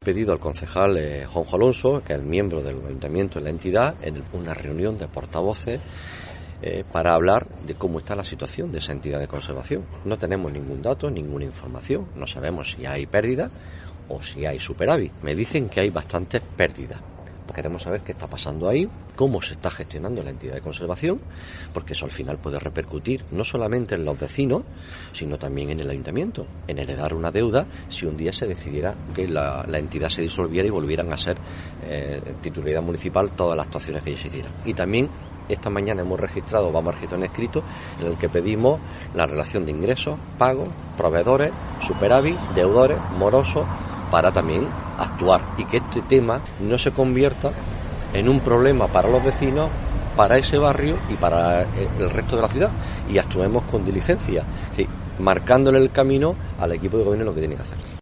Pedido al concejal Juanjo Alonso, que es el miembro del ayuntamiento de la entidad, en una reunión de portavoces para hablar de cómo está la situación de esa entidad de conservación. No tenemos ningún dato, ninguna información, no sabemos si hay pérdida o si hay superávit. Me dicen que hay bastantes pérdidas. Queremos saber qué está pasando ahí, cómo se está gestionando la entidad de conservación, porque eso al final puede repercutir no solamente en los vecinos, sino también en el ayuntamiento, en heredar una deuda si un día se decidiera que la entidad se disolviera y volvieran a ser titularidad municipal todas las actuaciones que se hicieran. Y también esta mañana vamos a registrar un escrito en el que pedimos la relación de ingresos, pagos, proveedores, superávit, deudores, morosos, para también actuar y que este tema no se convierta en un problema para los vecinos, para ese barrio y para el resto de la ciudad, y actuemos con diligencia, marcándole el camino al equipo de gobierno lo que tiene que hacer.